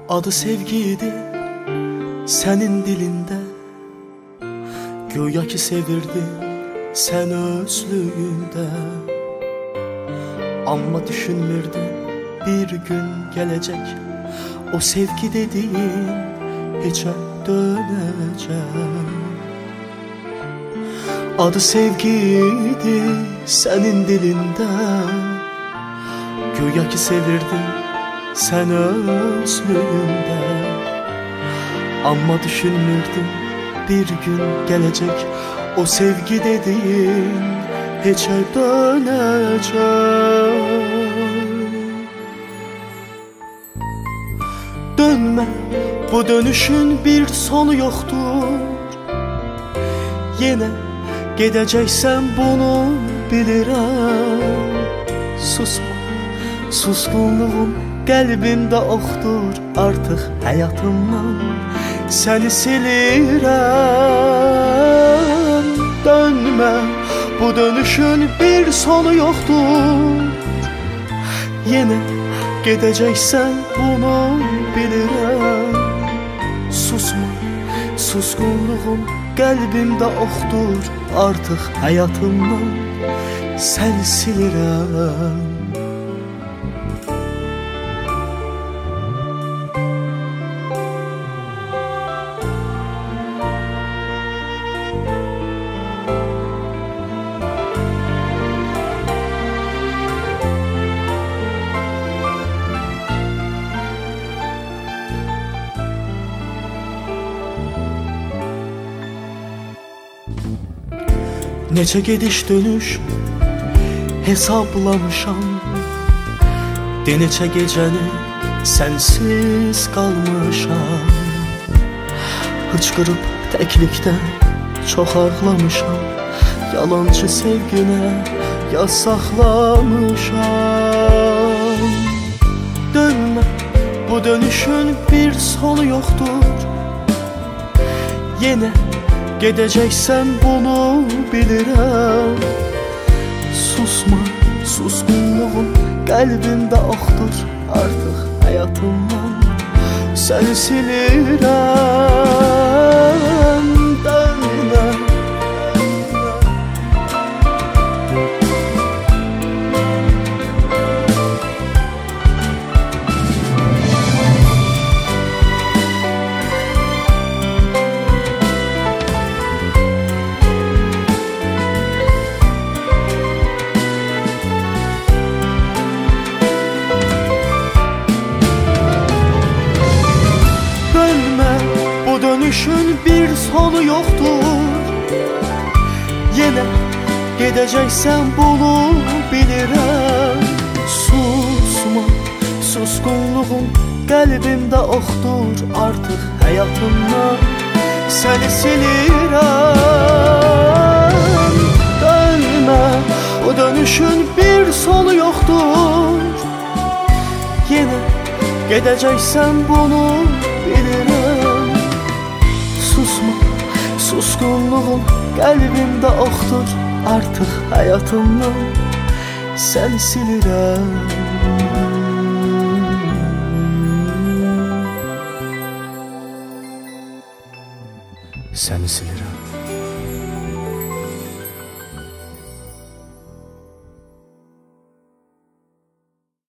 Adı sevgiydi senin dilinde, güya ki sevirdin sen özlüğünde. Amma düşünmürdün bir gün gelecek, o sevgi dediğin hiçe dönecek. Adı sevgiydi senin dilinde, güya ki sevirdin sen özlüğünde. Amma düşünmürdüm bir gün gelecek, o sevgi dediğin hiçe dönecek. Dönme, bu dönüşün bir sonu yoktur. Yine gideceksen bunu bilirim. Susma, suskunluğum qəlbimdə oxdur. Artıq həyatımdan səni silirəm. Dönmə, bu dönüşün bir sonu yoxdur. Yenə gedəcəksən bunu bilirəm. Susma, suskunluğum qəlbimdə oxdur. Artıq həyatımdan səni silirəm. Neçə gediş dönüş hesablamışam, de neçə gecəni sənsiz qalmışam. Hıçqırıb təklikdən çox ağlamışam, yalancı sevginə yaz saxlamışam. Dönmə, bu dönüşün bir sonu yoxdur. Yenə gedəcəksən bunu bilirəm. Susma, suskunluğun qəlbimdə oxdur. Artıq həyatımdan səni silirəm. Dönmə, dönüşün bir sonu yoxdur. Yenə gedəcəksən bunu bilirəm. Susma, suskunluğum qəlbimdə oxdur. Artıq həyatımdan səni silirəm. Dönmə, o dönüşün bir sonu yoxdur. Yenə gedəcəksən bunu bilirəm. Susma, suskunluğum qəlbimdə oxdur. Artıq həyatımdan səni silirəm. Səni silirəm.